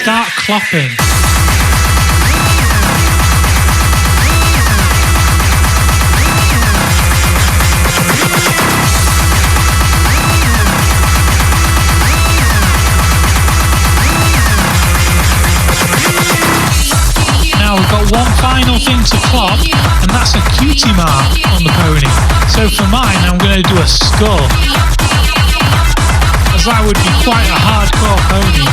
start clopping. Now we've got one final thing to clop, and that's a cutie mark on the pony. So for mine, I'm going to do a skull, as that would be quite a hardcore pony.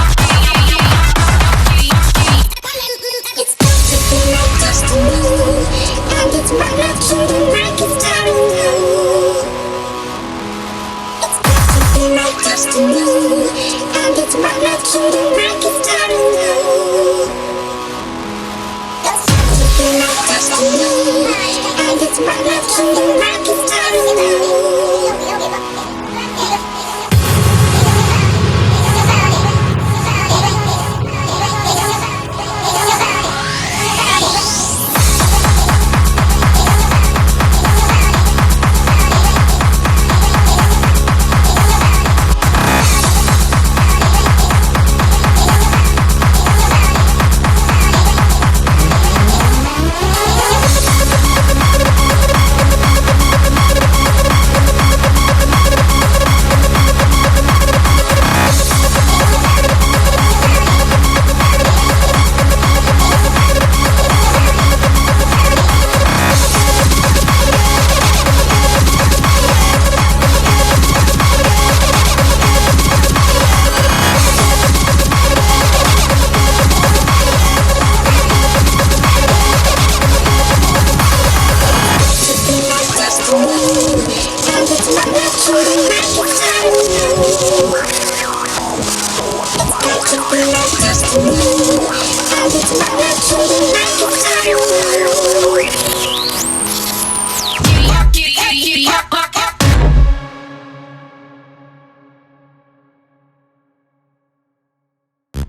Destiny, and it's my destiny, like it's